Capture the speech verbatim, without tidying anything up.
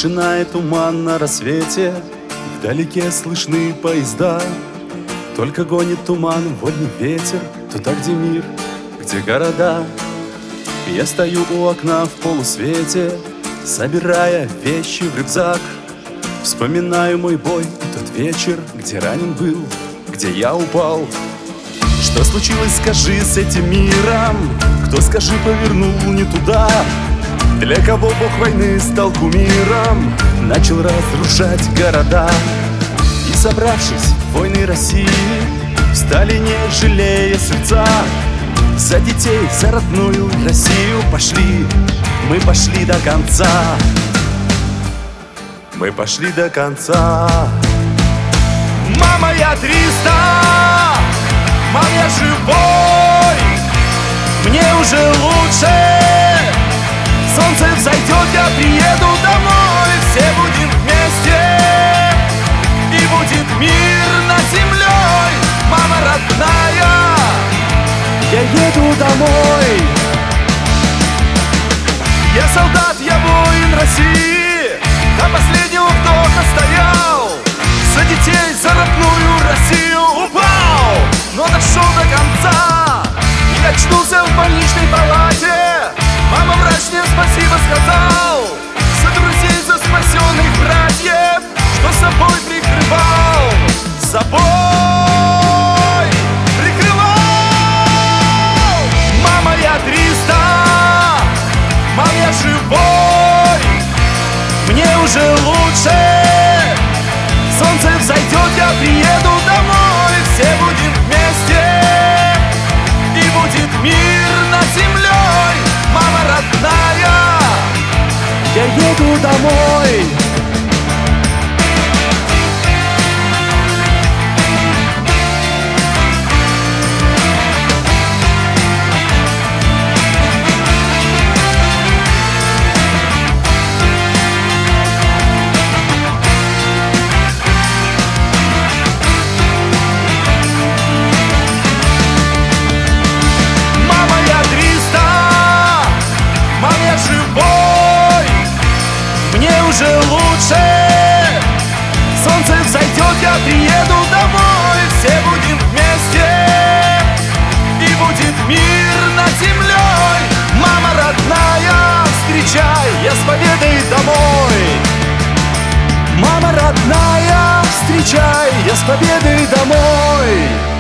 Тишина и туман на рассвете, вдалеке слышны поезда. Только гонит туман вольный ветер туда, где мир, где города. Я стою у окна в полусвете, собирая вещи в рюкзак. Вспоминаю мой бой и тот вечер, где ранен был, где я упал. Что случилось, скажи, с этим миром? Кто, скажи, повернул не туда? Для кого бог войны стал кумиром, начал разрушать города? И собравшись, воины России встали, не жалея сердца. За детей, за родную Россию пошли, мы пошли до конца. Мы пошли до конца. Мама, я триста, мам, я живой, мне уже лучше. Солнце взойдет, я приеду домой, все будем вместе, и будет мир над землей. Мама родная, я еду домой. Я солдат, я воин России, до последнего вдоха стоял. За детей, за родную Россию упал, но дошел до конца. И очнулся в больничной палате. Мама, врач мне спасибо сказал. За друзей, за спасенных братьев, что собой прикрывал. Собой прикрывал. Мама, я триста, мам, я живой, мне уже лучше. Солнце взойдет, я приеду домой, все будем вместе, и будет мир над землей. Мама родная, я еду домой. Уже лучше. Солнце взойдет, я приеду домой, все будем вместе, и будет мир над землей. Мама родная, встречай, я с победой домой. Мама родная, встречай, я с победой домой.